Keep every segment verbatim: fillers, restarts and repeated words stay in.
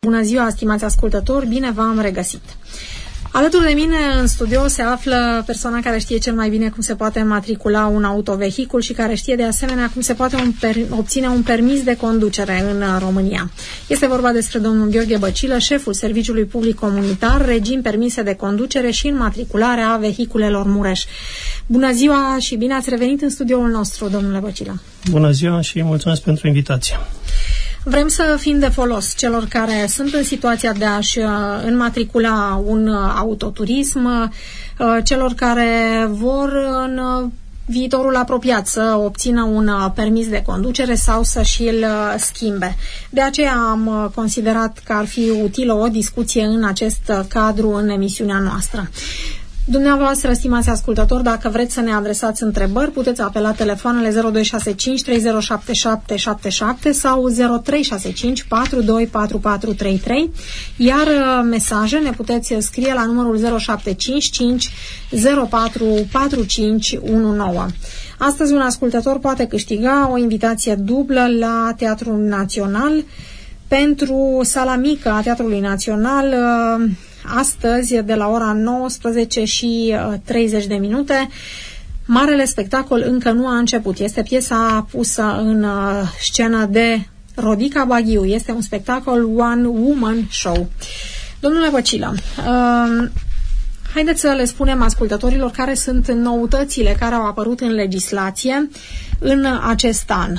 Bună ziua, stimați ascultători, bine v-am regăsit! Alături de mine în studio se află persoana care știe cel mai bine cum se poate matricula un autovehicul și care știe de asemenea cum se poate un per- obține un permis de conducere în România. Este vorba despre domnul Gheorghe Băcilă, șeful Serviciului Public Comunitar, regim permise de conducere și înmatricularea vehiculelor Mureș. Bună ziua și bine ați revenit în studioul nostru, domnule Băcilă. Bună ziua și mulțumesc pentru invitație. Vrem să fim de folos celor care sunt în situația de a-și înmatricula un autoturism, celor care vor în viitorul apropiat să obțină un permis de conducere sau să și-l schimbe. De aceea am considerat că ar fi utilă o discuție în acest cadru în emisiunea noastră. Dumneavoastră, stimați ascultători, dacă vreți să ne adresați întrebări, puteți apela telefoanele zero doi șase cinci trei zero șapte șapte șapte șapte sau zero trei șase cinci patru doi patru patru trei trei, iar mesaje ne puteți scrie la numărul zero șapte cinci cinci zero patru patru cinci unu nouă. Astăzi un ascultător poate câștiga o invitație dublă la Teatrul Național pentru sala mică a Teatrului Național, astăzi de la ora nouăsprezece și treizeci de minute. Marele spectacol încă nu a început. Este piesa pusă în scenă de Rodica Baghiu. Este un spectacol One Woman Show. Domnule Băcilă, uh, haideți să le spunem ascultătorilor care sunt noutățile care au apărut în legislație în acest an.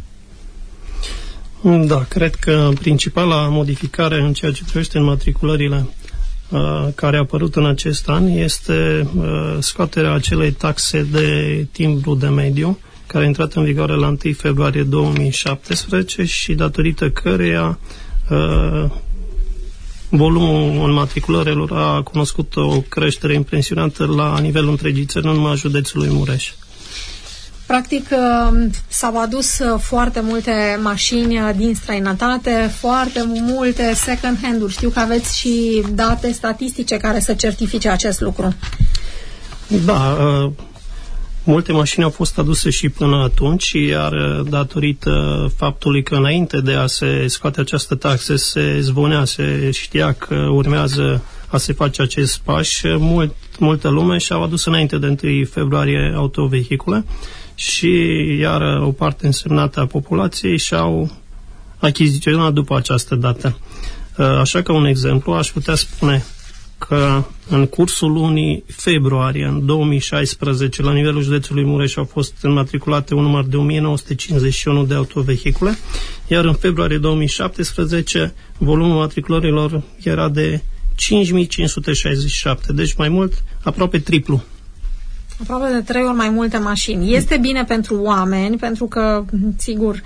Da, cred că principala modificare în ceea ce privește înmatriculările care a apărut în acest an este uh, scoaterea acelei taxe de timbru de mediu, care a intrat în vigoare la întâi februarie două mii șaptesprezece și datorită căreia uh, volumul înmatriculărilor a cunoscut o creștere impresionantă la nivelul întregii țări, nu numai a județului Mureș. Practic s-au adus foarte multe mașini din străinătate, foarte multe second hand-uri. Știu că aveți și date statistice care să certifice acest lucru. Da, multe mașini au fost aduse și până atunci, iar datorită faptului că înainte de a se scoate această taxă se zvonea, se știa că urmează a se face acest paș, mult, multă lume și-au adus înainte de întâi februarie autovehicule și iar o parte însemnată a populației și-au achiziționat după această dată. Așa că un exemplu, aș putea spune că în cursul lunii februarie, în două mii șaisprezece, la nivelul județului Mureș au fost înmatriculate un număr de o mie nouă sute cincizeci și unu de autovehicule, iar în februarie două mii șaptesprezece volumul matriculărilor era de cinci mii cinci sute șaizeci și șapte, deci mai mult, aproape triplu. Aproape de trei ori mai multe mașini. Este bine pentru oameni, pentru că, sigur,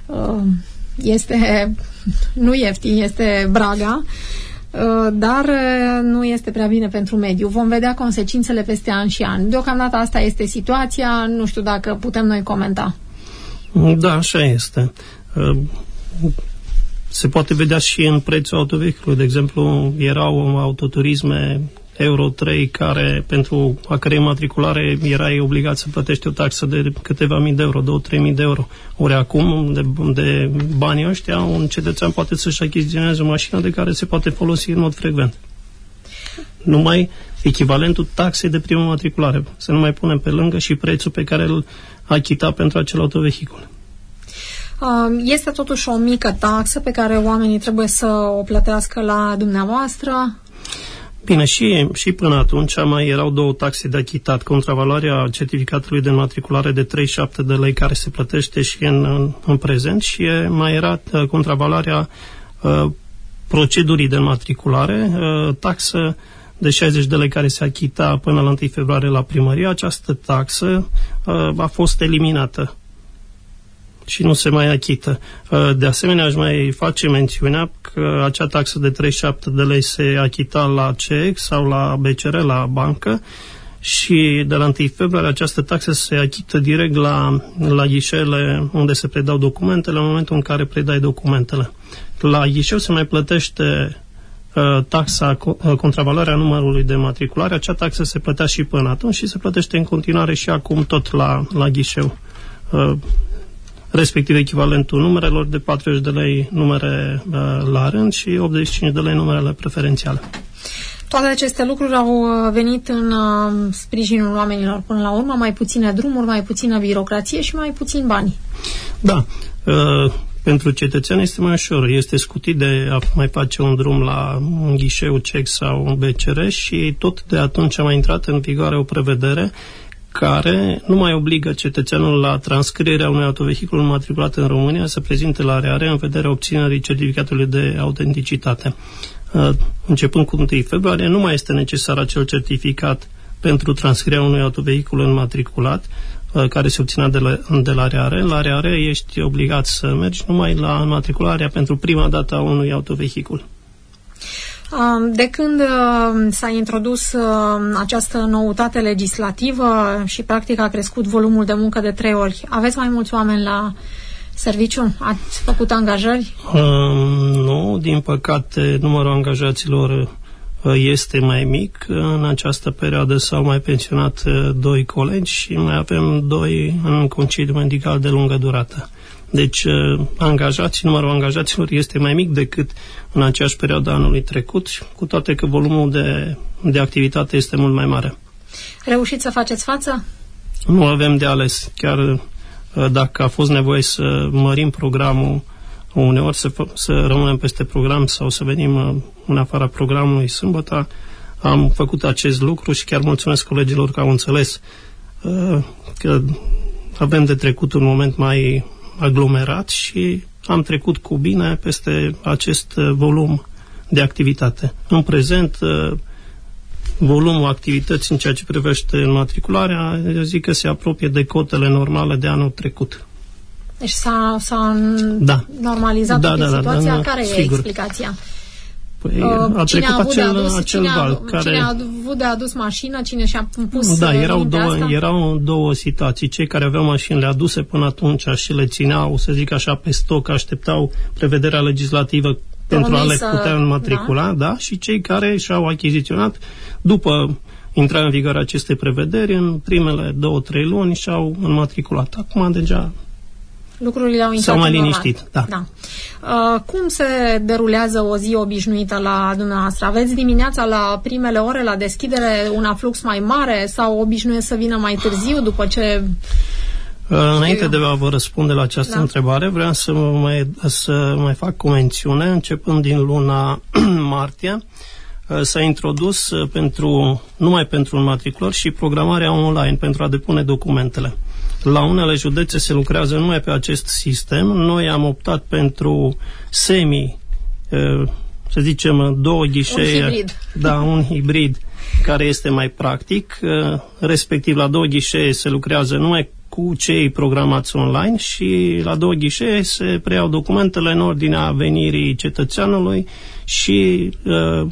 este nu ieftin, este Braga, dar nu este prea bine pentru mediu. Vom vedea consecințele peste an și an. Deocamdată asta este situația, nu știu dacă putem noi comenta. Da, așa este. Se poate vedea și în prețul autovehiculului. De exemplu, erau autoturisme Euro trei care, pentru a cărei matriculare erai obligat să plătești o taxă de câteva mii de euro, două-trei mii de euro. Ori acum, de, de banii ăștia, un cetățean poate să-și achiziționeze o mașină de care se poate folosi în mod frecvent. Numai echivalentul taxei de primă matriculare. Să nu mai punem pe lângă și prețul pe care îl achita pentru acel autovehicul. Este totuși o mică taxă pe care oamenii trebuie să o plătească la dumneavoastră? Bine, și, și până atunci mai erau două taxe de achitat. Contravaloarea certificatului de înmatriculare de treizeci și șapte de lei care se plătește și în, în, în prezent și mai era uh, contravaloarea uh, procedurii de înmatriculare, uh, taxă de șaizeci de lei care se achita până la întâi februarie la primărie. Această taxă uh, a fost eliminată și nu se mai achită. De asemenea, aș mai face mențiunea că acea taxă de treizeci și șapte de lei se achita la C E C sau la B C R, la bancă, și de la întâi februarie această taxă se achită direct la, la ghișeele unde se predau documentele, în momentul în care predai documentele. La ghișeu se mai plătește uh, taxa, uh, contravaloarea numărului de matriculare. Acea taxă se plătea și până atunci și se plătește în continuare și acum tot la, la ghișeu. Uh, respectiv echivalentul numerelor de patruzeci de lei numere la rând și optzeci și cinci de lei numerele preferențiale. Toate aceste lucruri au venit în sprijinul oamenilor până la urmă, mai puține drumuri, mai puțină birocrație și mai puțin bani. Da, pentru cetățean este mai ușor, este scutit de a mai face un drum la un ghișeu C E C sau un B C R și tot de atunci a mai intrat în vigoare o prevedere care nu mai obligă cetățeanul la transcrierea unui autovehicul înmatriculat în România să prezinte la R A R în vederea obținerii certificatului de autenticitate. Începând cu întâi februarie, nu mai este necesar acel certificat pentru transcrierea unui autovehicul înmatriculat care se obținea de la, de la R A R. La R A R ești obligat să mergi numai la înmatricularea pentru prima dată a unui autovehicul. De când s-a introdus această noutate legislativă și practic a crescut volumul de muncă de trei ori, aveți mai mulți oameni la serviciu? Ați făcut angajări? Um, nu, din păcate numărul angajaților este mai mic. În această perioadă s-au mai pensionat doi colegi și mai avem doi în concediu medical de lungă durată. Deci angajații, numărul angajaților este mai mic decât în aceeași perioadă anului trecut, cu toate că volumul de, de activitate este mult mai mare. Reușiți să faceți față? Nu avem de ales. Chiar dacă a fost nevoie să mărim programul, uneori să, să rămânem peste program sau să venim în afara programului sâmbătă, am făcut acest lucru și chiar mulțumesc colegilor că au înțeles că avem de trecut un moment mai aglomerat și am trecut cu bine peste acest volum de activitate. În prezent, volumul activității în ceea ce privește înmatricularea, eu zic că se apropie de cotele normale de anul trecut. Deci s-a, s-a da. normalizat da, toată da, situația? Da, da, care sigur. e explicația? Păi, a cine trecut a avut acel, de adus, acel cine val. A, care... Cine a avut de adus mașină, cine și-a pus Da, erau două, asta? erau două situații. Cei care aveau mașinile aduse până atunci și le țineau, să zic așa, pe stoc, așteptau prevederea legislativă pentru a le putea înmatricula, da? Da? Și cei care și-au achiziționat după intrarea în vigoare acestei prevederi, în primele două, trei luni și-au înmatriculat. Acum deja lucrurile au intrat s-au mai normal. liniștit. Da. Da. Uh, cum se derulează o zi obișnuită la dumneavoastră? Aveți dimineața la primele ore la deschidere un aflux mai mare sau obișnuiesc să vină mai târziu după ce... Uh, înainte de a vă răspunde la această da. întrebare, vreau să mai, să mai fac o mențiune. Începând din luna martie, s-a introdus pentru, numai pentru înmatriculări și programarea online pentru a depune documentele. La unele județe se lucrează numai pe acest sistem. Noi am optat pentru semi, să zicem, două ghișee. Un hibrid. Da, un hibrid care este mai practic. Respectiv, la două ghișee se lucrează numai cu cei programați online și la două ghișee se preiau documentele în ordinea venirii cetățeanului și uh,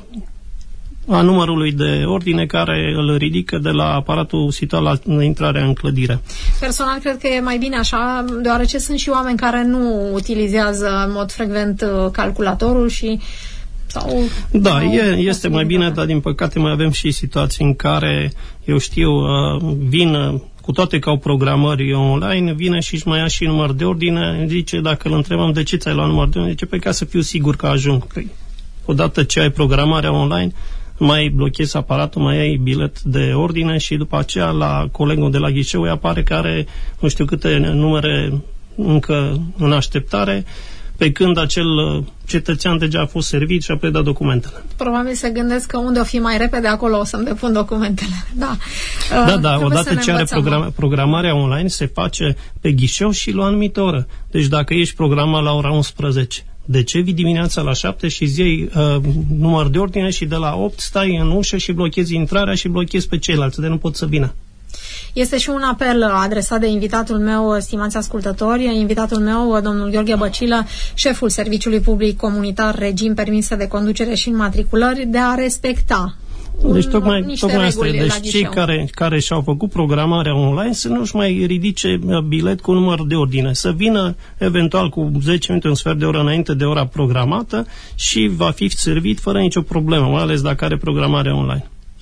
a numărului de ordine care îl ridică de la aparatul situat la intrarea în clădire. Personal, cred că e mai bine așa, deoarece sunt și oameni care nu utilizează în mod frecvent calculatorul și sau... Da, e, este mai bine, dar din păcate mai avem și situații în care, eu știu, vin, cu toate că au programări online, vine și își mai ia și număr de ordine, zice, dacă îl întrebăm de ce ți-ai luat număr de ordine, zice, pe ca să fiu sigur că ajung. Păi, odată ce ai programarea online, mai blochezi aparatul, mai ai bilet de ordine și după aceea la colegul de la ghișeu îi apare că are nu știu câte numere încă în așteptare, pe când acel cetățean deja a fost servit și a predat documentele. Probabil se gândesc că unde o fi mai repede, acolo o să-mi depun documentele. Da, da, da uh, odată ce are program, programarea online, se face pe ghișeu și la o anumită oră. Deci dacă ești programat la ora unsprezece, de ce vii dimineața la șapte și îți iei uh, număr de ordine și de la opt stai în ușă și blochezi intrarea și blochezi pe ceilalți, de nu pot să vină? Este și un apel adresat de invitatul meu, stimați ascultători, invitatul meu, domnul Gheorghe Băcilă, șeful Serviciului Public Comunitar Regim Permise de Conducere și Înmatriculări, de a respecta un, deci tocmai, tocmai asta e. Deci cei ghișeu. care, care și-au făcut programarea online să nu-și mai ridice bilet cu număr de ordine, să vină eventual cu zece minute, un sfert de oră înainte de ora programată și va fi servit fără nicio problemă, mai ales dacă are programarea online.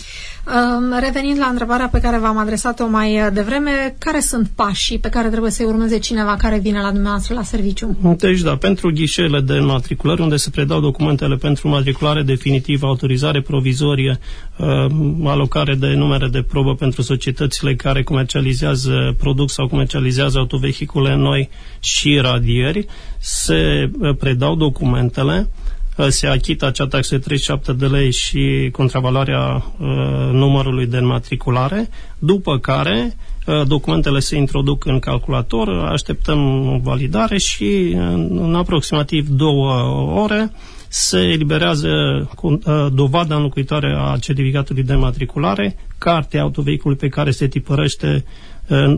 Revenind la întrebarea pe care v-am adresat-o mai devreme, care sunt pașii pe care trebuie să-i urmeze cineva care vine la dumneavoastră la serviciu? Deci, da, pentru ghișeele de înmatriculări, unde se predau documentele pentru matriculare definitivă, autorizare provizorie, alocare de numere de probă pentru societățile care comercializează, produc sau comercializează autovehicule noi și radieri, se predau documentele, se achită acea taxă de treizeci și șapte de lei și contravaloarea uh, numărului de înmatriculare, după care uh, documentele se introduc în calculator, așteptăm validare și în, în aproximativ două ore se eliberează uh, dovada înlocuitoare a certificatului de înmatriculare, cartea autovehiculului pe care se tipărește uh,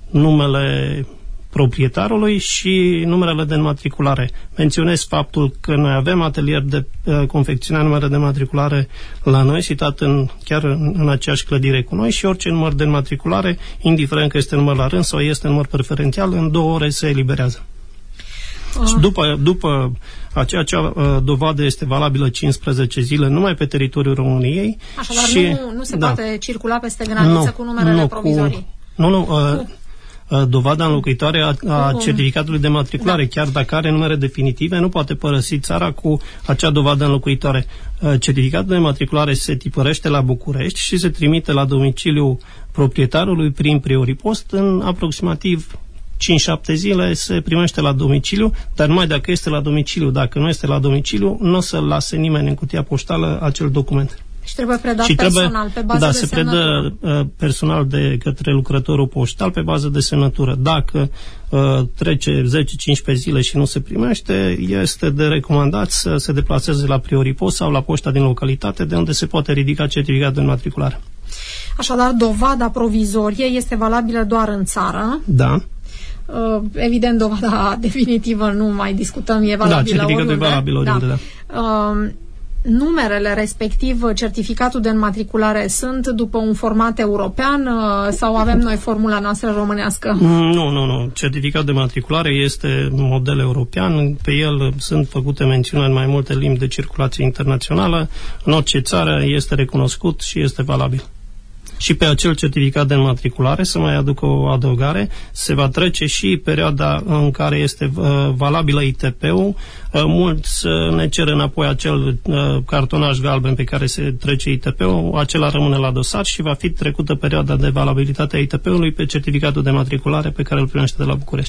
numele proprietarului și numerele de înmatriculare. Menționez faptul că noi avem atelier de uh, confecționare numere de înmatriculare la noi, citat în, chiar în, în aceeași clădire cu noi, și orice număr de înmatriculare, indiferent că este număr la rând sau este număr preferențial, în două ore se eliberează. Uh. Și după, după aceea, acea uh, dovadă este valabilă cincisprezece zile numai pe teritoriul României. Așadar, și, nu, nu se da. poate circula peste graniță nu, cu numerele nu, provizorii. Cu, nu, nu. Uh, dovada înlocuitoare a, a certificatului de matriculare. Da. Chiar dacă are numere definitive, nu poate părăsi țara cu acea dovadă înlocuitoare. Certificatul de matriculare se tipărește la București și se trimite la domiciliul proprietarului prin prioripost. În aproximativ cinci șapte zile se primește la domiciliu, dar numai dacă este la domiciliu. Dacă nu este la domiciliu, nu o să-l lase nimeni în cutia poștală acel document. Și trebuie predat și personal, trebuie, pe bază da, de se semnătură. predă uh, personal de către lucrătorul poștal pe bază de semnătură. Dacă uh, trece zece cincisprezece zile și nu se primește, este de recomandat să se deplaseze la prioripost sau la poșta din localitate, de unde se poate ridica certificatul de înmatriculare. Așadar, dovada provizorie este valabilă doar în țară. Da. Uh, evident, dovada definitivă nu mai discutăm, e valabilă da, certificatul oriunde. e valabil oriunde, da. da. Uh, numerele, respectiv certificatul de înmatriculare, sunt după un format european sau avem noi formula noastră românească? Nu, nu, nu. Certificatul de matriculare este model european. Pe el sunt făcute mențiuni în mai multe limbi de circulație internațională. În orice țară este recunoscut și este valabil. Și pe acel certificat de înmatriculare, să mai aduc o adăugare, se va trece și perioada în care este uh, valabilă I T P-ul. Uh, mulți uh, ne cer înapoi acel uh, cartonaj galben pe care se trece I T P-ul, acela rămâne la dosar și va fi trecută perioada de valabilitate a I T P-ului pe certificatul de matriculare pe care îl primește de la București.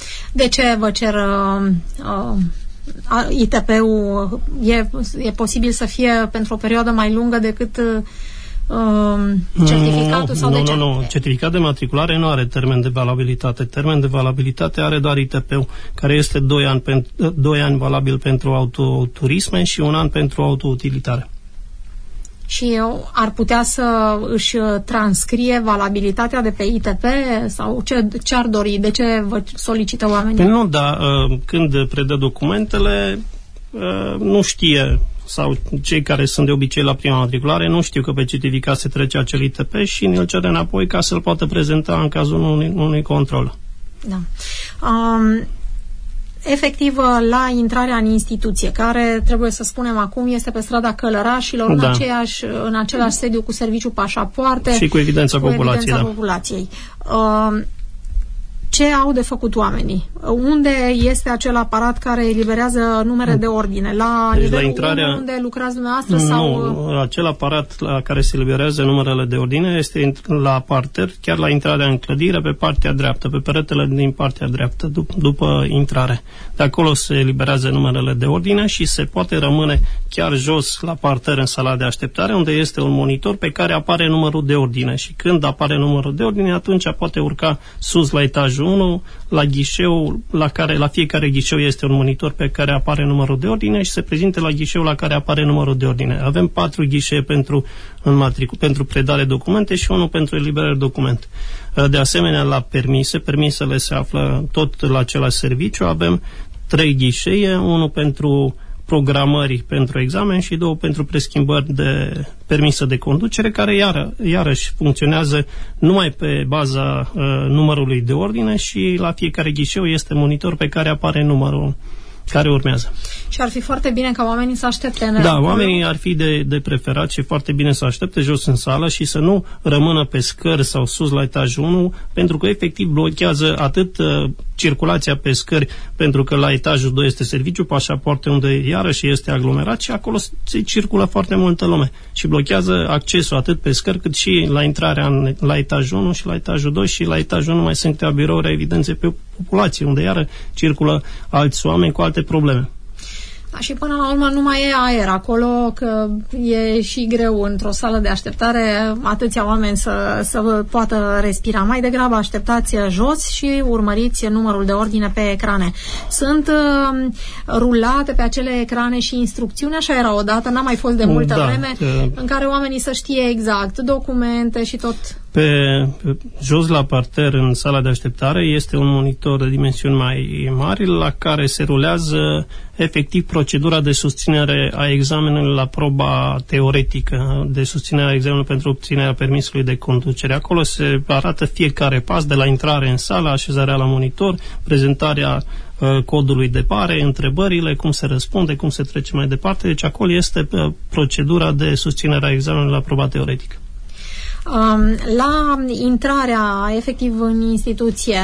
De ce vă cer uh, uh, I T P-ul? E, e posibil să fie pentru o perioadă mai lungă decât... Uh, certificatul nu, sau nu, de ce? Nu, nu, certificat de matriculare nu are termen de valabilitate. Termen de valabilitate are doar I T P-ul, care este doi ani, pentru, doi ani valabil pentru autoturisme și un an pentru autoutilitare. Și ar putea să își transcrie valabilitatea de pe I T P sau ce, ce ar dori? De ce vă solicită oamenii? Păi nu, dar când predă documentele, nu știe, sau cei care sunt de obicei la prima matriculare nu știu că pe certificat se trece acel I T P și ne-l cere înapoi ca să-l poată prezenta în cazul unui, unui control. Da. Um, efectiv, la intrarea în instituție, care, trebuie să spunem acum, este pe strada Călărașilor, da. în, aceeași, în același sediu cu serviciul pașapoarte și cu evidența cu populației. Evidența da. populației. Um, Ce au de făcut oamenii? Unde este acel aparat care eliberează numere de ordine? La deci nivelul la intrarea... unde lucrați dumneavoastră? Nu, sau... acel aparat la care se eliberează numerele de ordine este la parter, chiar la intrarea în clădire, pe partea dreaptă, pe peretele din partea dreaptă, dup- după intrare. De acolo se eliberează numerele de ordine și se poate rămâne chiar jos la parter în sala de așteptare, unde este un monitor pe care apare numărul de ordine și când apare numărul de ordine, atunci poate urca sus la etajul unu, la ghișeu, la care la fiecare ghișeu este un monitor pe care apare numărul de ordine și se prezinte la ghișeu la care apare numărul de ordine. Avem patru ghișee pentru, pentru predare documente și unul pentru eliberare document. De asemenea, la permise, permisele se află tot la același serviciu, avem trei ghișee, unul pentru programări pentru examen și două pentru preschimbări de permisă de conducere, care iară, iarăși funcționează numai pe baza uh, numărului de ordine și la fiecare ghișeu este monitor pe care apare numărul care urmează. Și ar fi foarte bine ca oamenii să aștepte. Da, oamenii ar fi de, de preferat și foarte bine să aștepte jos în sală și să nu rămână pe scări sau sus la etajul unu, pentru că efectiv blochează atât uh, circulația pe scări, pentru că la etajul doi este serviciu pașapoarte, unde iarăși este aglomerat și acolo se circulă foarte multă lume și blochează accesul atât pe scări cât și la intrarea în, la etajul unu și la etajul doi, și la etajul unu mai sunt câteva birouri evidențe pe populație, unde iară circulă alți oameni cu alte probleme. Da, și până la urmă nu mai e aer acolo, că e și greu într-o sală de așteptare atâția oameni să, să poată respira. Mai degrabă așteptați jos și urmăriți numărul de ordine pe ecrane. Sunt uh, rulate pe acele ecrane și instrucțiuni, așa era odată, n-a mai fost de multă da, vreme, uh, în care oamenii să știe exact documente și tot. Pe, pe jos la parter, în sala de așteptare, este un monitor de dimensiuni mai mari la care se rulează efectiv procedura de susținere a examenului la proba teoretică, de susținere a examenului pentru obținerea permisului de conducere. Acolo se arată fiecare pas de la intrare în sală, așezarea la monitor, prezentarea uh, codului de pare, întrebările, cum se răspunde, cum se trece mai departe. Deci acolo este uh, procedura de susținere a examenului la proba teoretică. La intrarea efectiv în instituție,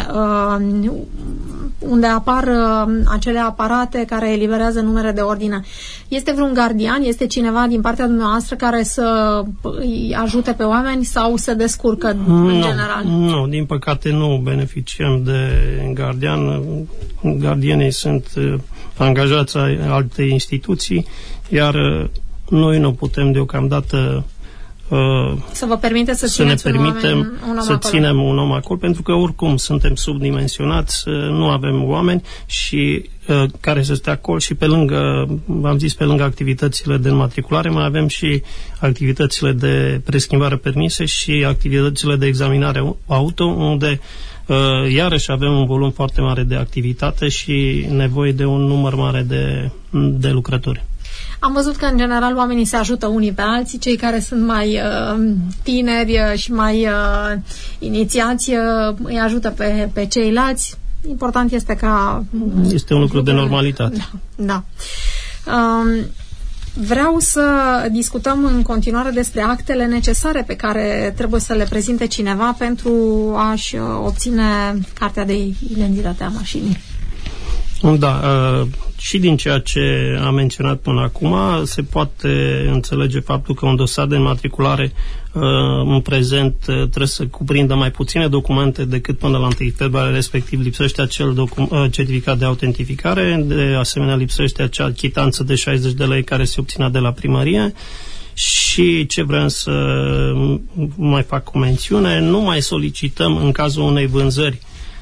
unde apar acele aparate care eliberează numere de ordine, este vreun gardian, este cineva din partea dumneavoastră care să îi ajute pe oameni sau se descurcă în nu, general? Nu, din păcate nu beneficiem de gardian. Gardienii sunt angajați ai alte instituții, iar noi nu putem deocamdată să vă permite să, să ne permitem un om, un om să acolo. ținem un om acolo, pentru că oricum suntem subdimensionați, nu avem oameni și uh, care să stea acolo și pe lângă, v-am zis, pe lângă activitățile de înmatriculare, mai avem și activitățile de preschimbare permise și activitățile de examinare auto, unde uh, iarăși avem un volum foarte mare de activitate și nevoie de un număr mare de, de lucrători. Am văzut că, în general, oamenii se ajută unii pe alții, cei care sunt mai uh, tineri și mai uh, inițiați uh, îi ajută pe, pe ceilalți. Important este ca... Este un lucru de normalitate. Da. da. Um, vreau să discutăm în continuare despre actele necesare pe care trebuie să le prezinte cineva pentru a-și obține cartea de identitate a mașinii. Da, și din ceea ce am menționat până acum se poate înțelege faptul că un dosar de înmatriculare în prezent trebuie să cuprindă mai puține documente decât până la întâi februarie, respectiv lipsește acel certificat de autentificare, de asemenea lipsește acea chitanță de șaizeci de lei care se obținea de la primărie. Și ce vreau să mai fac o mențiune, nu mai solicităm în cazul unei vânzări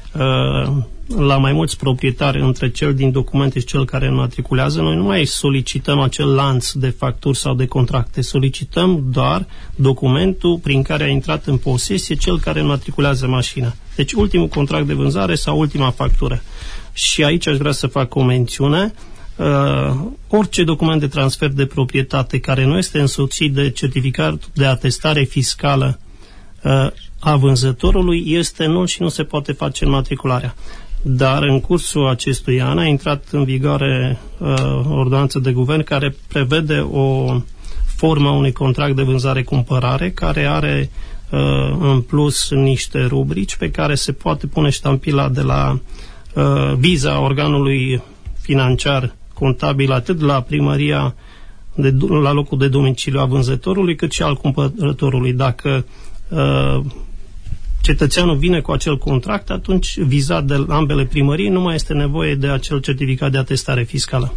la mai mulți proprietari între cel din documente și cel care înmatriculează, noi nu mai solicităm acel lanț de facturi sau de contracte, solicităm doar documentul prin care a intrat în posesie cel care înmatriculează mașina. Deci ultimul contract de vânzare sau ultima factură. Și aici aș vrea să fac o mențiune. Uh, orice document de transfer de proprietate care nu este însoțit de certificat de atestare fiscală uh, a vânzătorului este nul și nu se poate face înmatricularea. Dar în cursul acestui an a intrat în vigoare uh, ordonanță de guvern care prevede o formă a unui contract de vânzare-cumpărare care are uh, în plus niște rubrici pe care se poate pune ștampila de la uh, viza organului financiar contabil atât la primăria de, la locul de domiciliu a vânzătorului cât și al cumpărătorului. Dacă uh, cetățeanul vine cu acel contract, atunci vizat de ambele primării nu mai este nevoie de acel certificat de atestare fiscală.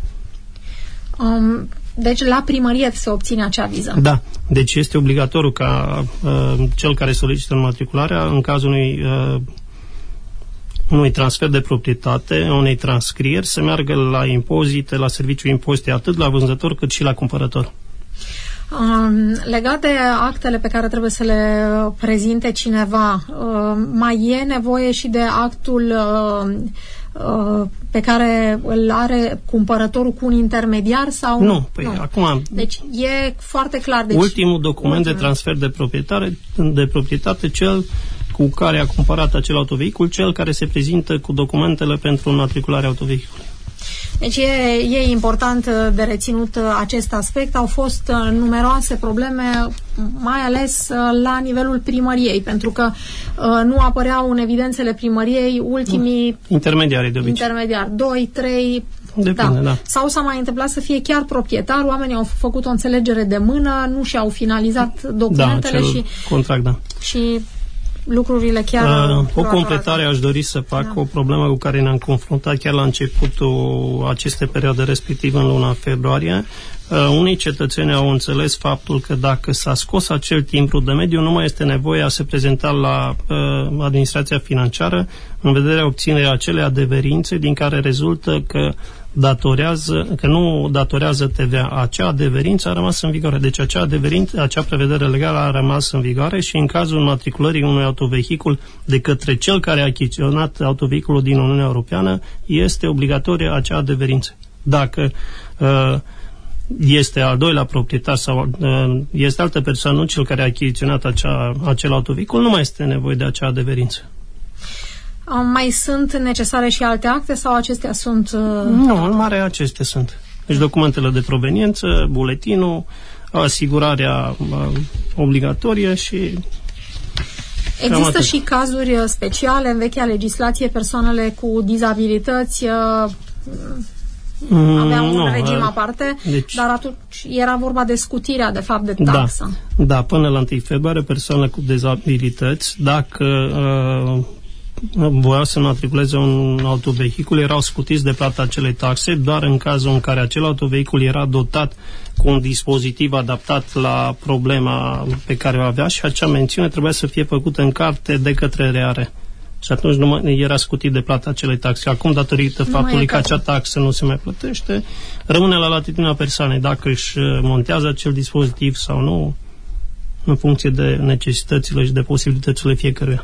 Um, deci la primărie se obține acea viză. Da, deci este obligatoriu ca uh, cel care solicită înmatricularea, în cazul unui, uh, unui transfer de proprietate, unei transcrieri, să meargă la impozite, la serviciul impozite, atât la vânzător cât și la cumpărător. Um, legat de actele pe care trebuie să le prezinte cineva, uh, mai e nevoie și de actul uh, uh, pe care îl are cumpărătorul cu un intermediar sau nu? Păi nu. Acum, deci e foarte clar. Deci, ultimul document ultimul. de transfer de proprietate, de proprietate, cel cu care a cumpărat acel autovehicul, cel care se prezintă cu documentele pentru înmatricularea autovehiculului. Deci e, e important de reținut acest aspect. Au fost numeroase probleme, mai ales la nivelul primăriei, pentru că nu apăreau în evidențele primăriei ultimii intermediari de obicei. Intermediari, doi, trei. Depinde, da. Da. Sau s-a mai întâmplat să fie chiar proprietar, oamenii au făcut o înțelegere de mână, nu și-au finalizat documentele, da, și contract, da. Și lucrurile chiar... Uh, o completare aș dori să fac, da. O problemă cu care ne-am confruntat chiar la începutul acestei perioade, respectiv în luna februarie. Uh, unii cetățeni au înțeles faptul că dacă s-a scos acel timbru de mediu, nu mai este nevoie a se prezenta la uh, administrația financiară în vederea obținerii acelei adeverințe din care rezultă că datorează, că nu datorează T V A. Acea adeverință a rămas în vigoare. Deci acea adeverință, acea prevedere legală a rămas în vigoare și în cazul matriculării unui autovehicul de către cel care a achiziționat autovehiculul din Uniunea Europeană, este obligatorie acea adeverință. Dacă uh, este al doilea proprietar sau uh, este altă persoană, nu cel care a achiziționat acea, acel autovehicul, nu mai este nevoie de acea adeverință. Mai sunt necesare și alte acte sau acestea sunt... Uh... Nu, în mare acestea sunt. Deci documentele de proveniență, buletinul, asigurarea uh, obligatorie și... Există și cazuri speciale în vechea legislație, persoanele cu dizabilități uh, mm, aveau un nu, regim aparte, deci, dar atunci era vorba de scutirea, de fapt, de taxă. Da, da, până la întâi februarie, persoanele cu dizabilități, dacă... Uh, voiau să matriculeze un autovehicul, erau scutiți de plata acelei taxe doar în cazul în care acel autovehicul era dotat cu un dispozitiv adaptat la problema pe care o avea și acea mențiune trebuia să fie făcută în carte de către R A R. Și atunci nu mai era scutit de plata acelei taxe. Acum, datorită nu faptului că acea taxă nu se mai plătește, rămâne la latitudinea persoanei dacă își montează acel dispozitiv sau nu, în funcție de necesitățile și de posibilitățile fiecăruia.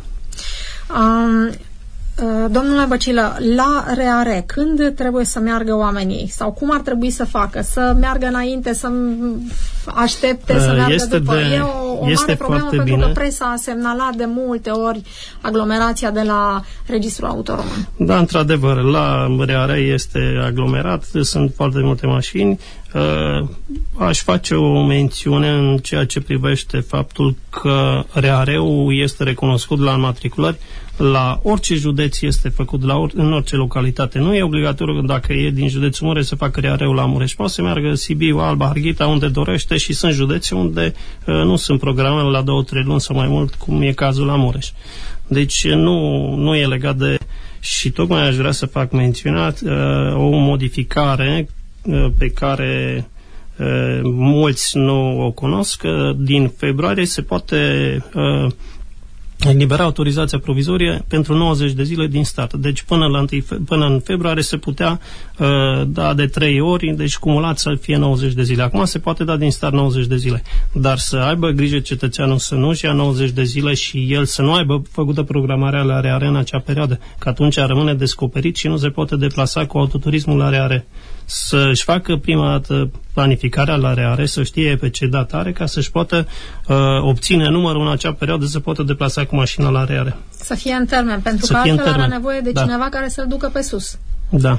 Um, uh, domnule Băcilă, la R A R, când trebuie să meargă oamenii? Sau cum ar trebui să facă? Să meargă înainte, să aștepte, să meargă este după? De, e o, o mare problemă pentru bine. Că presa a semnalat de multe ori aglomerația de la Registrul Auto Român. Da, într-adevăr, la R A R este aglomerat, sunt foarte multe mașini. Uh, aș face o mențiune în ceea ce privește faptul că R A R-ul este recunoscut la înmatriculări la orice județ, este făcut la or- în orice localitate. Nu e obligatoriu dacă e din județul Mureș să facă R A R-ul la Mureș. Poate să meargă Sibiu, Alba, Harghita, unde dorește și sunt județe unde uh, nu sunt programele la două, trei luni sau mai mult, cum e cazul la Mureș. Deci nu, nu e legat de... Și tocmai aș vrea să fac menționat uh, o modificare pe care uh, mulți nu o cunosc, că din februarie se poate uh, elibera autorizația provizorie pentru nouăzeci de zile din start. Deci până, la întâi, până în februarie se putea uh, da de trei ori, deci cumulat să fie nouăzeci de zile. Acum se poate da din start nouăzeci de zile. Dar să aibă grijă cetățeanul să nu-și ia nouăzeci de zile și el să nu aibă făcută programarea la R A R în acea perioadă, că atunci rămâne descoperit și nu se poate deplasa cu autoturismul la R A R. Să-și facă prima dată planificarea la R A R, să știe pe ce dată are, ca să-și poată uh, obține numărul în acea perioadă, să poată deplasa cu mașina la R A R. Să fie în termen, pentru să că altfel termen. are nevoie de da. cineva care să-l ducă pe sus. Da.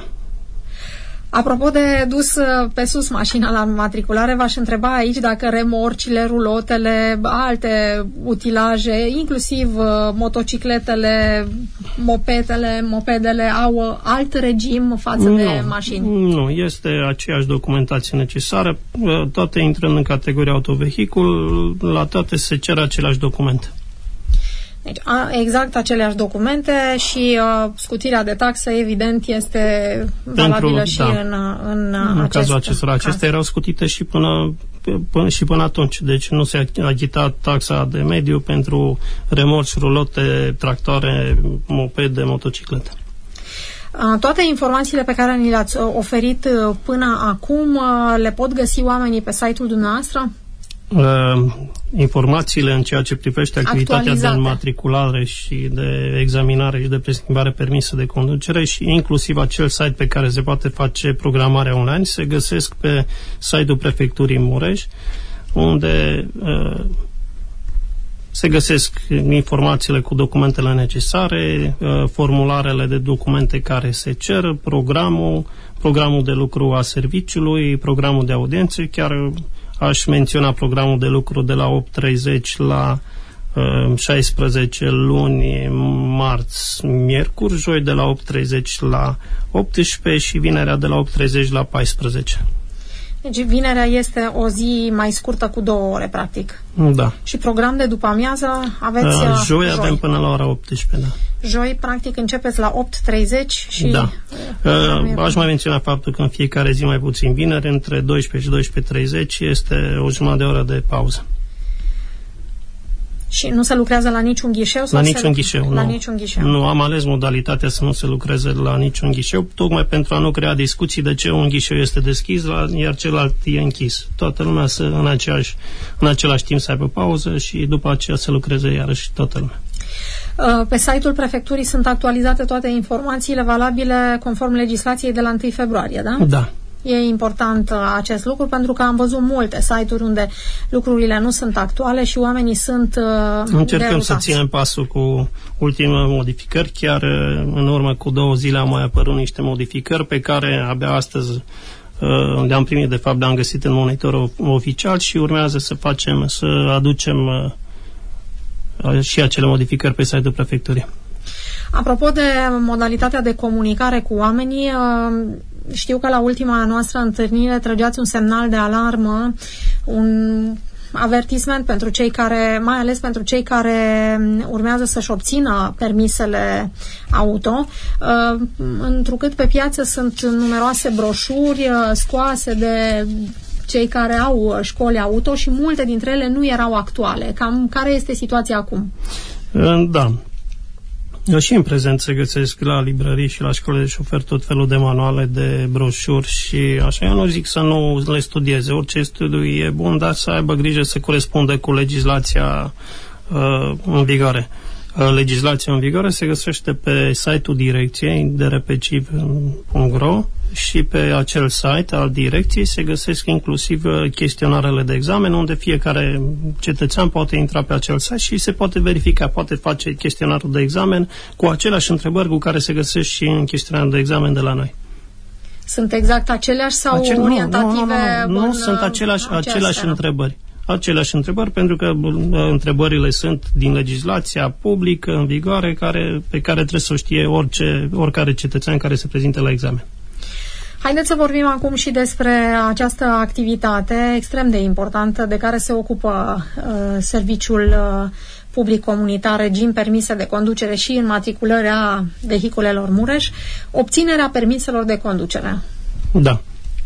Apropo de dus pe sus mașina la matriculare, v-aș întreba aici dacă remorcile, rulotele, alte utilaje, inclusiv motocicletele, mopetele, mopedele, au alt regim față nu, de mașini? Nu, este aceeași documentație necesară. Toate intrând în categoria autovehicul, la toate se cer același document. Deci, a, exact aceleași documente și uh, scutirea de taxă, evident, este valabilă Pentru, și da, în, în, în acest cazul acestora. caz. Acestea erau scutite și până, până, și până atunci. Deci nu se achita taxa de mediu pentru remorci, rulote, tractoare, mopede, motociclete. Toate informațiile pe care ni le-ați oferit până acum le pot găsi oamenii pe site-ul dumneavoastră? Uh, informațiile în ceea ce privește activitatea de înmatriculare și de examinare și de preschimbare permisă de conducere și inclusiv acel site pe care se poate face programarea online se găsesc pe site-ul Prefecturii Mureș, unde uh, Se găsesc informațiile cu documentele necesare, formularele de documente care se cer, programul, programul de lucru a serviciului, programul de audiențe, chiar aș menționa programul de lucru de la opt treizeci la șaisprezece luni, marți, miercuri, joi de la opt treizeci la optsprezece și vinerea de la opt treizeci la paisprezece. Deci vinerea este o zi mai scurtă cu două ore, practic. Da. Și program de după amiază aveți... Uh, joi, joi avem până la ora optsprezece, da. Joi, practic, începeți la opt treizeci și... Da. Uh, aș mai menționa faptul că în fiecare zi, mai puțin vineri, între douăsprezece și douăsprezece treizeci este o jumătate de oră de pauză. Și nu se lucrează la niciun ghișeu? Sau la niciun ghișeu, la nu. niciun ghișeu. Nu, am ales modalitatea să nu se lucreze la niciun ghișeu, tocmai pentru a nu crea discuții de ce un ghișeu este deschis, la, iar celălalt e închis. Toată lumea să în, aceeași, în același timp să aibă pauză și după aceea să lucreze iarăși toată lumea. Pe site-ul prefecturii sunt actualizate toate informațiile valabile conform legislației de la întâi februarie, da? Da. E important acest lucru pentru că am văzut multe site-uri unde lucrurile nu sunt actuale și oamenii sunt Încercăm derutați. să ținem pasul cu ultimele modificări. Chiar în urmă cu două zile au mai apărut niște modificări pe care abia astăzi le-am primit, de fapt le-am găsit în monitorul oficial și urmează să facem, să aducem și acele modificări pe site-ul prefecturii. Apropo de modalitatea de comunicare cu oamenii, știu că la ultima noastră întâlnire trăgeați un semnal de alarmă, un avertisment pentru cei care, mai ales pentru cei care urmează să-și obțină permisele auto, întrucât pe piață sunt numeroase broșuri scoase de cei care au școli auto și multe dintre ele nu erau actuale. Cam care este situația acum? Da. Și în prezent se găsesc la librării și la școli de șofer tot felul de manuale, de broșuri și așa. Eu nu zic să nu le studieze. Orice studiu e bun, dar să aibă grijă să corespundă cu legislația uh, în vigoare. Uh, legislația în vigoare se găsește pe site-ul direcției d r p civ punct r o și pe acel site al direcției se găsesc inclusiv chestionarele de examen, unde fiecare cetățean poate intra pe acel site și se poate verifica, poate face chestionarul de examen cu aceleași întrebări cu care se găsesc și în chestionarul de examen de la noi. Sunt exact aceleași sau Acel, orientative? Nu, nu, nu, nu, nu în, sunt aceleași, aceleași întrebări. Aceleași întrebări, pentru că întrebările sunt din legislația publică în vigoare, care, pe care trebuie să o știe orice, oricare cetățean care se prezinte la examen. Haideți să vorbim acum și despre această activitate extrem de importantă de care se ocupă uh, Serviciul uh, Public Comunitar, regim permise de conducere și înmatricularea vehiculelor Mureș, obținerea permiselor de conducere. Da.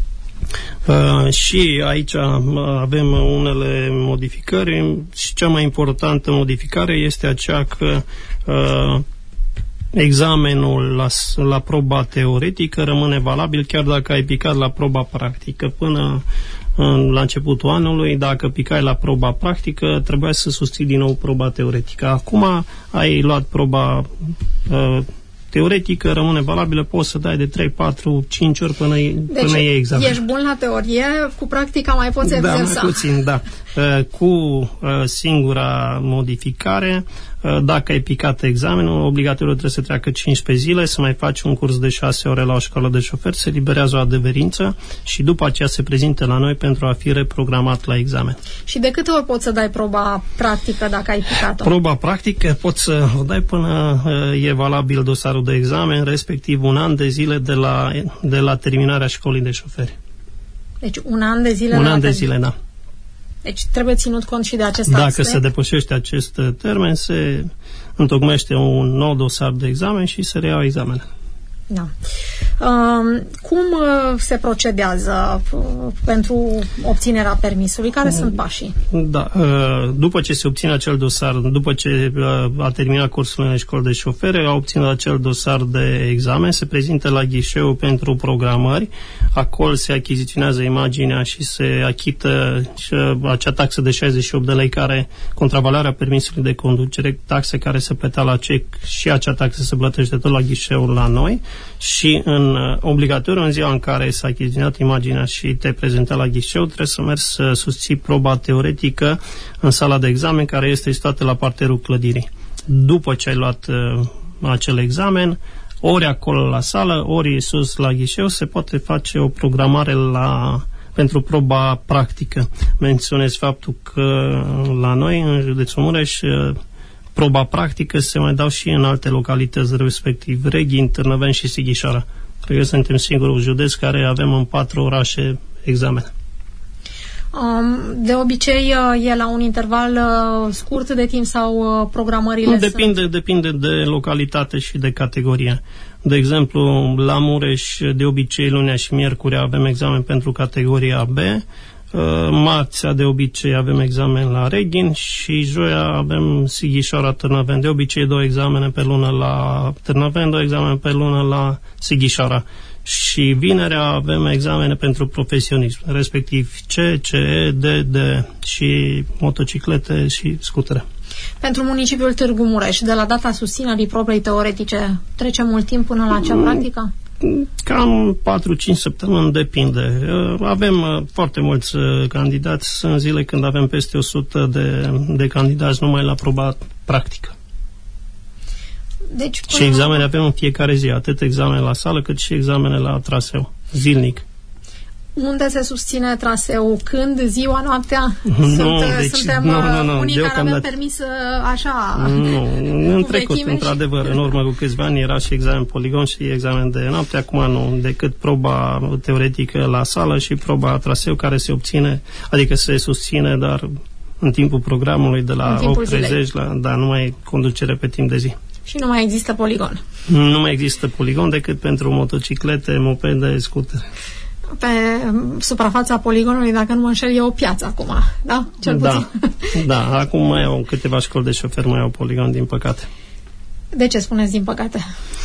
Uh, și aici avem unele modificări și cea mai importantă modificare este aceea că uh, examenul la, la proba teoretică rămâne valabil chiar dacă ai picat la proba practică. Până în, la începutul anului, dacă picai la proba practică, trebuia să susții din nou proba teoretică. Acum ai luat proba uh, teoretică, rămâne valabilă, poți să dai de trei, patru, cinci ori până, deci, până iei examen. Ești bun la teorie, cu practica mai poți exersa. Da, mai puțin, da. Cu singura modificare, dacă ai picat examenul, obligatoriu trebuie să treacă cincisprezece zile, să mai faci un curs de șase ore la o școală de șofer, se liberează o adeverință și după aceea se prezintă la noi pentru a fi reprogramat la examen. Și de câte ori poți să dai proba practică dacă ai picat-o? Proba practică poți să o dai până e valabil dosarul de examen, respectiv un an de zile de la, de la terminarea școlii de șoferi. Deci un an de zile? Un an de zile, da. Deci trebuie ținut cont și de acest Dacă aspect. se depășește acest termen, se întocmește un nou dosar de examen și se reia examenele. Da. Uh, cum se procedează pentru obținerea permisului? Care uh, sunt pașii? Da. Uh, după ce se obține acel dosar, după ce uh, a terminat cursul în școală de șofere, a obținut acel dosar de examen, se prezintă la ghișeu pentru programări, acolo se achiziționează imaginea și se achită și, uh, acea taxă de șaizeci și opt de lei care, contravaloarea permisului de conducere, taxe care se plătea la C E C și acea taxă se plătește tot la ghișeu la noi. Și în în obligatoriu în ziua în care s-a achiziționat imaginea și te-ai prezentat la ghișeu, trebuie să mergi să susții proba teoretică în sala de examen, care este situată la parterul clădirii. După ce ai luat uh, acel examen, ori acolo la sală, ori sus la ghișeu, se poate face o programare la, pentru proba practică. Menționez faptul că la noi, în județul Mureș, proba practică se mai dau și în alte localități, respectiv Reghin, Târnăveni și Sighișoara. Cred că suntem singurul județ care avem în patru orașe examene. De obicei e la un interval scurt de timp sau programările depinde, sunt? Depinde de localitate și de categorie. De exemplu, la Mureș, de obicei, lunea și miercurea avem examen pentru categoria B, marțea, de obicei, avem examen la Reghin și joia avem Sighișoara, Târnăveni. De obicei, două examene pe lună la Târnăveni, două examene pe lună la Sighișoara. Și vinerea avem examene pentru profesionism, respectiv C, C E, D, D și motociclete și scutere. Pentru municipiul Târgu Mureș, de la data susținerii propriei teoretice, trece mult timp până la acea practică? Cam patru-cinci săptămâni, depinde. Avem foarte mulți candidați, sunt zile când avem peste o sută de, de candidați numai la proba practică. Deci, și examene avem în fiecare zi, atât examene la sală cât și examene la traseu, zilnic. Unde se susține traseu? Când? Ziua, noaptea? Nu, Sunt, deci, suntem nu, nu, nu, unii care avem permis așa. Nu, în trecut, într-adevăr, în urmă cu câțiva ani era și examen poligon și examen de noapte, acum nu, decât proba teoretică la sală și proba traseu care se obține, adică se susține, dar în timpul programului de la opt treizeci, la, dar nu mai conducere pe timp de zi. Și nu mai există poligon. Nu mai există poligon decât pentru motociclete, mopede, scutere. Pe suprafața poligonului, dacă nu mă înșel, e o piață acum, da? Cel puțin. Da, da, acum mai au câteva școli de șoferi, mai au poligon, din păcate. De ce spuneți din păcate?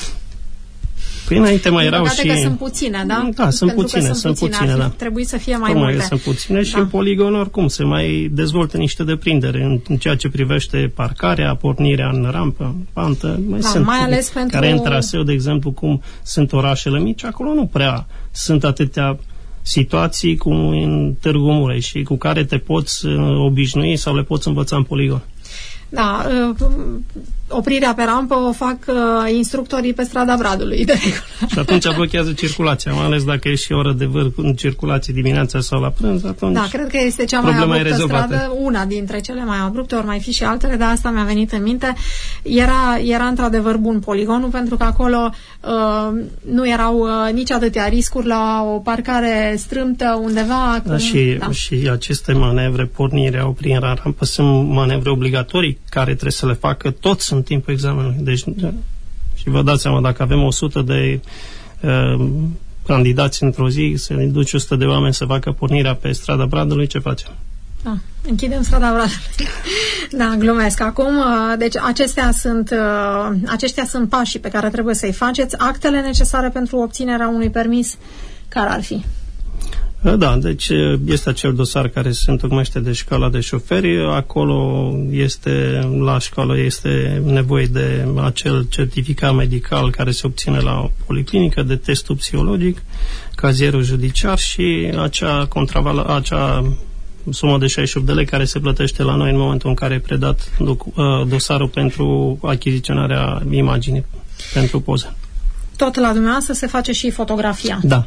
Păi înainte mai din erau păcate și... că sunt puține, da? Da, sunt Pentru puține, sunt, sunt puține, puține, da. Trebuie să fie mai Tocmai multe. Sunt puține da. Și în poligon, oricum, se mai dezvoltă niște deprindere în, în ceea ce privește parcarea, pornirea în rampă, pantă, mai da, sunt mai ales pentru... care în traseu, de exemplu, cum sunt orașele mici, acolo nu prea sunt atâtea situații cum în Târgu Mureș și cu care te poți obișnui sau le poți învăța în poligon. Da, oprirea pe rampă o fac instructorii pe strada Bradului, de regulă. Și atunci blochează circulația, mai ales dacă e și o oră de vârf în circulație dimineața sau la prânz, atunci da, cred că este cea mai abruptă stradă, una dintre cele mai abrupte, ori mai fi și altele, dar asta mi-a venit în minte. Era, era într-adevăr bun poligonul, pentru că acolo uh, nu erau uh, nici atâtea riscuri la o parcare strâmtă undeva. Da, și, da. și aceste manevre, pornirea, oprirea rampă, sunt manevre obligatorii care trebuie să le facă toți în timpul examenului. Deci, și vă dați seama, dacă avem o sută de uh, candidați într-o zi, se duce o sută de oameni să facă pornirea pe strada Bradului, ce facem? Da, închidem strada Bradului. Da, glumesc. Acum, uh, deci acestea sunt, uh, aceștia sunt pașii pe care trebuie să-i faceți. Actele necesare pentru obținerea unui permis, care ar fi? Da, deci este acel dosar care se întocmește de școala de șoferi. Acolo este, la școală este nevoie de acel certificat medical care se obține la o policlinică, de testul psihologic, cazierul judiciar și acea, acea sumă de șaizeci și opt de lei care se plătește la noi în momentul în care e predat dosarul pentru achiziționarea imaginii, pentru poze. Tot la dumneavoastră se face și fotografia. Da.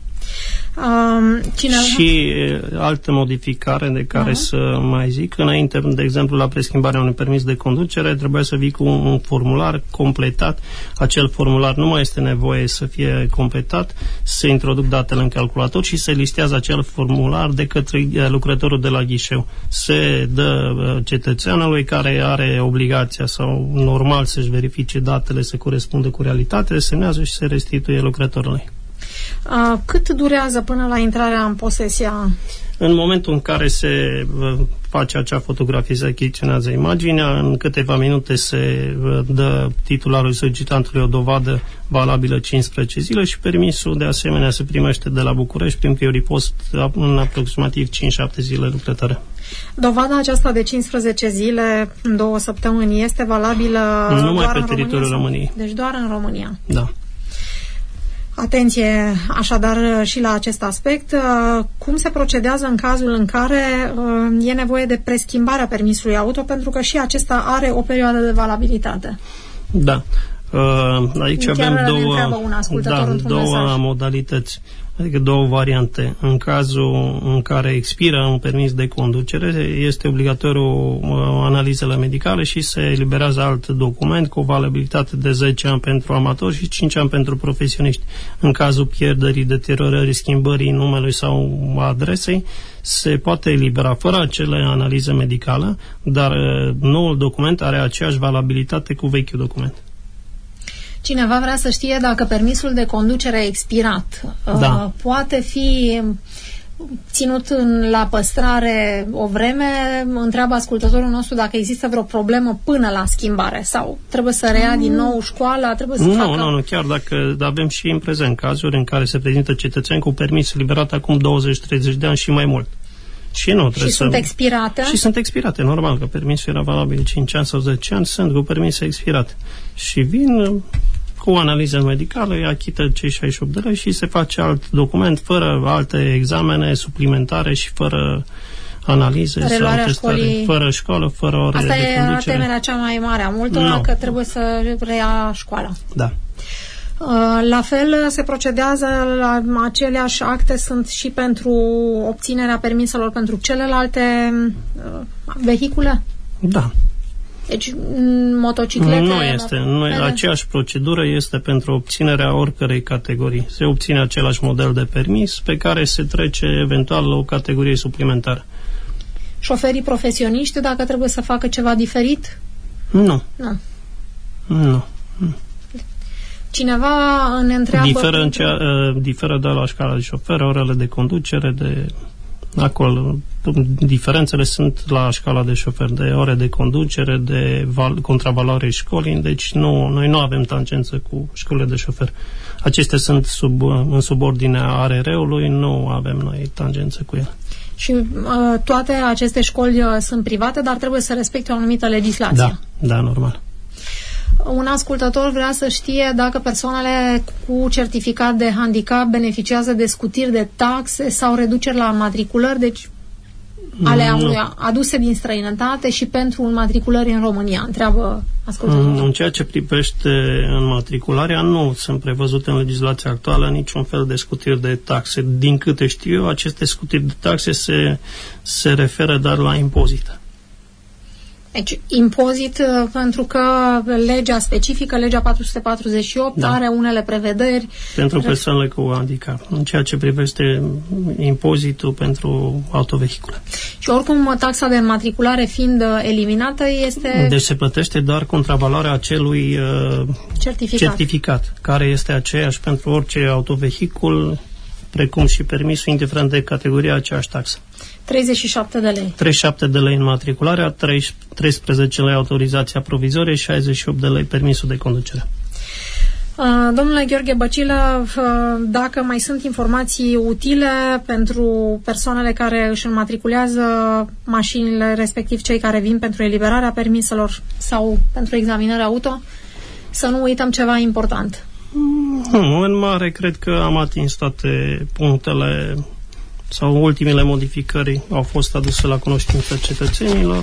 Um, și altă modificare de care uh-huh. să mai zic, înainte, de exemplu, la preschimbarea unui permis de conducere, trebuia să vii cu un, un formular completat. Acel formular nu mai este nevoie să fie completat, se introduc datele în calculator și se listează acel formular de către lucrătorul de la ghișeu. Se dă cetățeanului care are obligația sau normal să-și verifice datele, să corespundă cu realitatea, se semnează și se restituie lucrătorului. Uh, cât durează până la intrarea în posesia? În momentul în care se uh, face acea fotografie, se achiziționează imaginea, în câteva minute se uh, dă titularului solicitantului o dovadă valabilă cincisprezece zile și permisul de asemenea se primește de la București prin prioripost în aproximativ cinci șapte zile lucrătoare. Dovada aceasta de cincisprezece zile, în două săptămâni, este valabilă numai doar pe în teritoriul România? României. Deci doar în România. Da. Atenție așadar și la acest aspect. Cum se procedează în cazul în care e nevoie de preschimbarea permisului auto, pentru că și acesta are o perioadă de valabilitate? Da. Aici Chiar avem două, da, două mesaj. modalități, adică două variante. În cazul în care expiră un permis de conducere, este obligatoriu analizele medicale și se eliberează alt document cu o valabilitate de zece ani pentru amatori și cinci ani pentru profesioniști. În cazul pierderii, deteriorării, schimbării numelui sau adresei, se poate elibera fără acele analize medicale, dar noul document are aceeași valabilitate cu vechiul document. Cineva vrea să știe dacă permisul de conducere a expirat. Da. Poate fi ținut în, la păstrare o vreme. Întreabă ascultătorul nostru dacă există vreo problemă până la schimbare sau trebuie să reia din nou școala, trebuie să nu, facă... Nu, nu, chiar dacă avem și în prezent cazuri în care se prezintă cetățeni cu permis eliberat acum douăzeci treizeci de ani și mai mult. Și nu trebuie și să... sunt expirate? Și sunt expirate, normal, că permisul era valabil cinci ani sau zece ani, sunt cu permise expirate. Și vin cu analiză medicală, îi achită cei șaizeci și opt de lei și se face alt document, fără alte examene suplimentare și fără analize Reluarea sau testare, școlii... fără școală, fără ore Asta de conducere. Asta e temerea cea mai mare a multora, no. că trebuie să reia școala. Da. La fel se procedează, la aceleași acte sunt și pentru obținerea permiselor pentru celelalte vehicule? Da. Deci motociclete... Nu este. Nu, aceeași procedură este pentru obținerea oricărei categorii. Se obține același model de permis pe care se trece eventual la o categorie suplimentară. Șoferii profesioniști, dacă trebuie să facă ceva diferit? Nu. Nu. Nu. Cineva ne întreabă... Diferă, în cea, uh, diferă de la școala de șofer, orele de conducere, de acolo. Diferențele sunt la școala de șofer, de ore de conducere, de val, contravaloare școlii, deci nu, noi nu avem tangență cu școlile de șofer. Acestea sunt sub, în subordinea A R R-ului, nu avem noi tangență cu ele. Și uh, toate aceste școli uh, sunt private, dar trebuie să respecte o anumită legislație. Da, da, normal. Un ascultător vrea să știe dacă persoanele cu certificat de handicap beneficiază de scutiri de taxe sau reduceri la matriculări, deci ale no. aduse din străinătate și pentru înmatriculări în România, întreabă ascultătorul. În ceea ce privește înmatricularea, nu sunt prevăzute în legislația actuală niciun fel de scutiri de taxe. Din câte știu eu, aceste scutiri de taxe se, se referă doar la impozite. Deci, impozit, pentru că legea specifică, legea patru sute patruzeci și opt, da. are unele prevederi. Pentru persoanele cu handicap, în ceea ce privește impozitul pentru autovehicule. Și oricum, taxa de înmatriculare fiind eliminată, este... Deci se plătește doar contravaloarea acelui uh, certificat. certificat, care este aceeași pentru orice autovehicul, precum și permisul, indiferent de categoria, aceeași taxă. treizeci și șapte de lei. treizeci și șapte de lei înmatricularea, treisprezece lei autorizația provizorie, șaizeci și opt de lei permisul de conducere. Uh, domnule Gheorghe Băcilă, uh, dacă mai sunt informații utile pentru persoanele care își înmatriculează mașinile, respectiv cei care vin pentru eliberarea permiselor sau pentru examinarea auto, să nu uităm ceva important. Mm, în mare, cred că am atins toate punctele sau ultimele modificări au fost aduse la cunoștința cetățenilor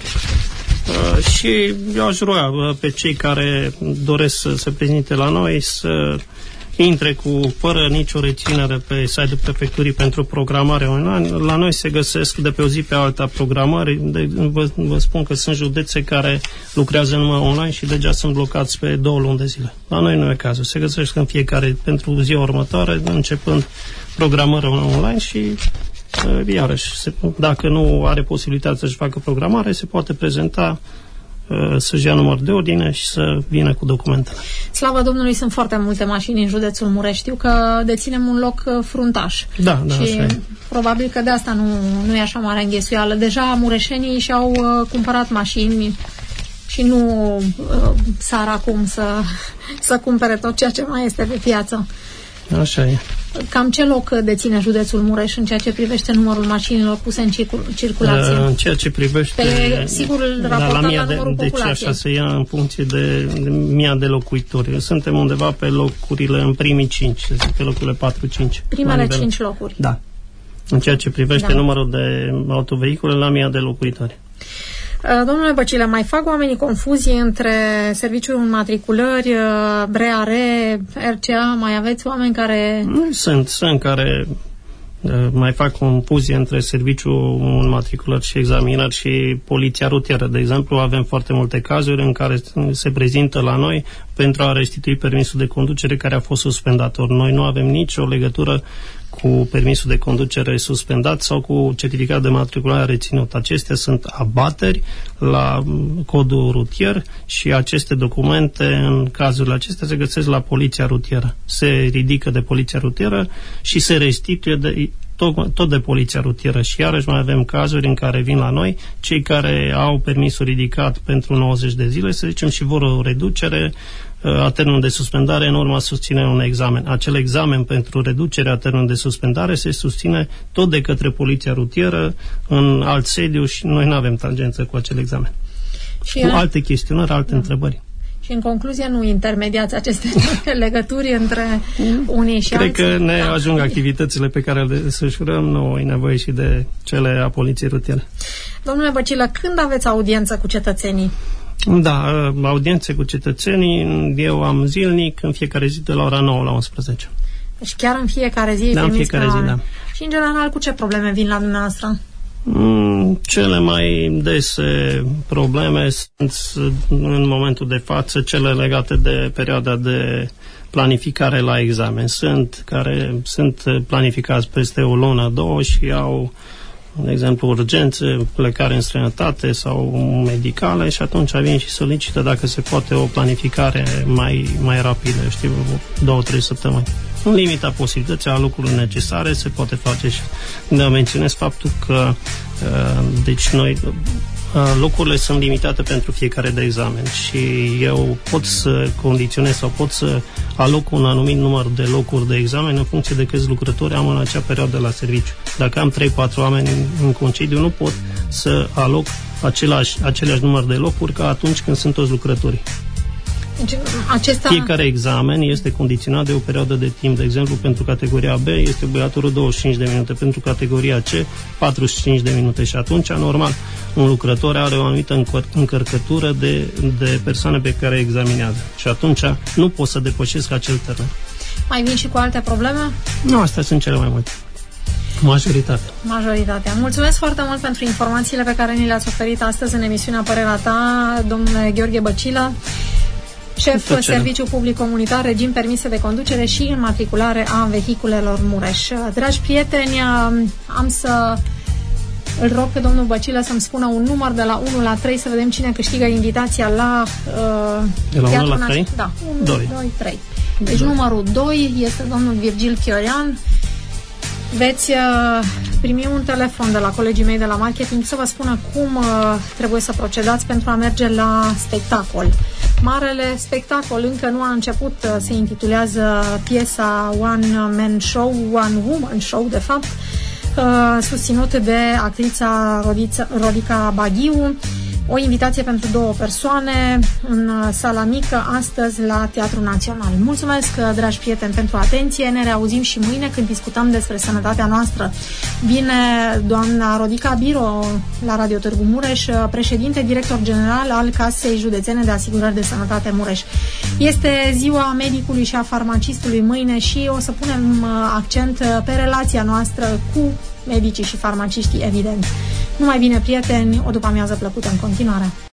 uh, și eu aș ruga uh, pe cei care doresc să se prezinte la noi să intre cu fără nicio reținere pe site-ul prefecturii pentru programare online. La noi se găsesc de pe o zi pe alta programări. De, vă, vă spun că sunt județe care lucrează numai online și deja sunt blocați pe două luni de zile. La noi nu e cazul. Se găsesc în fiecare pentru ziua următoare, începând programarea online și iarăși, se, dacă nu are posibilitatea să-și facă programare, se poate prezenta, să-și ia număr de ordine și să vină cu documentele. Slavă Domnului, sunt foarte multe mașini în județul Mureș. Știu că deținem un loc fruntaș. Da, da, și probabil că de asta nu, nu e așa mare înghesuială. Deja mureșenii și-au uh, cumpărat mașini și nu uh, sar acum să, să cumpere tot ceea ce mai este pe piață. Așa e. Cam ce loc deține județul Mureș în ceea ce privește numărul mașinilor puse în circul circulație? În ceea ce privește... Pe, sigur, raportat la, la numărul de, populației. Deci așa se ia în funcție de, de mii de locuitori. Suntem undeva pe locurile, în primii cinci, pe locurile patru cinci. Primele cinci locuri. Da. În ceea ce privește da. numărul de autovehicule la mii de locuitori. Domnule Băcilă, mai fac oamenii confuzie între serviciul înmatriculări, B R A R, R C A? Mai aveți oameni care... Sunt, sunt care mai fac confuzie între serviciul înmatriculări și examinări și poliția rutieră. De exemplu, avem foarte multe cazuri în care se prezintă la noi pentru a restitui permisul de conducere care a fost suspendat. Ori noi nu avem nicio legătură cu permisul de conducere suspendat sau cu certificat de matriculare reținut. Acestea sunt abateri la codul rutier și aceste documente, în cazurile acestea, se găsesc la poliția rutieră. Se ridică de poliția rutieră și se restituie de, tot, tot de poliția rutieră. Și iarăși mai avem cazuri în care vin la noi cei care au permisul ridicat pentru nouăzeci de zile, să zicem, și vor o reducere a termenului de suspendare în urma susținerii unui examen. Acel examen pentru reducerea termenului de suspendare se susține tot de către poliția rutieră în alt sediu și noi nu avem tangență cu acel examen. Și cu el... alte chestionări, alte da. întrebări. Și în concluzie nu intermediați aceste legături între unii și Cred alții? Cred că ne da. ajung activitățile pe care le desfășurăm, nu e nevoie și de cele a poliției rutiere. Domnule Băcilă, când aveți audiență cu cetățenii? Da, audiențe cu cetățenii eu am zilnic, în fiecare zi de la ora nouă la unsprezece. Deci chiar în fiecare zi? Da, în fiecare zi, da. Și în general cu ce probleme vin la dumneavoastră? Mm, cele mai dese probleme sunt în momentul de față cele legate de perioada de planificare la examen. Sunt care sunt planificați peste o lună, două și au, de exemplu, urgențe, plecare în străinătate sau medicale și atunci vin și solicită dacă se poate o planificare mai, mai rapidă, știu, două, trei săptămâni. În limita posibilității a lucrurilor necesare se poate face și ne menționez faptul că deci noi locurile sunt limitate pentru fiecare de examen și eu pot să condiționez sau pot să aloc un anumit număr de locuri de examen în funcție de câți lucrători am în acea perioadă la serviciu. Dacă am trei patru oameni în concediu, nu pot să aloc același, același număr de locuri ca atunci când sunt toți lucrătorii. Acesta... Fiecare examen este condiționat de o perioadă de timp. De exemplu, pentru categoria B este obligatoriu douăzeci și cinci de minute, pentru categoria C patruzeci și cinci de minute și atunci, normal, un lucrător are o anumită încărcătură de, de persoane pe care examinează și atunci nu pot să depășesc acel termen. Mai vin și cu alte probleme? Nu, astea sunt cele mai multe. Majoritatea. Majoritatea. Mulțumesc foarte mult pentru informațiile pe care ni le-ați oferit astăzi în emisiunea Părerea Ta, domnule Gheorghe Băcilă, șef Serviciu Public Comunitar, regim permise de conducere și înmatriculare a vehiculelor Mureș. Dragi prieteni, am să îl rog pe domnul Băcilă să-mi spună un număr de la unu la trei să vedem cine câștigă invitația la uh, de la unu la trei? Da, unu, doi, trei. Deci doi. Numărul doi este domnul Virgil Chiorian. Veți uh, primi un telefon de la colegii mei de la marketing să vă spună cum uh, trebuie să procedați pentru a merge la spectacol. Marele spectacol încă nu a început, uh, se intitulează piesa One Man Show, One Woman Show, de fapt, uh, susținut de actrița Rodița, Rodica Baghiu. O invitație pentru două persoane în sala mică, astăzi la Teatrul Național. Mulțumesc, dragi prieteni, pentru atenție. Ne reauzim și mâine când discutăm despre sănătatea noastră. Vine doamna Rodica Biro la Radio Târgu Mureș, președinte, director general al Casei Județene de Asigurări de Sănătate Mureș. Este ziua medicului și a farmacistului mâine și o să punem accent pe relația noastră cu medicii și farmaciștii, evident. Numai bine, prieteni, o după-amiază plăcută în continuare.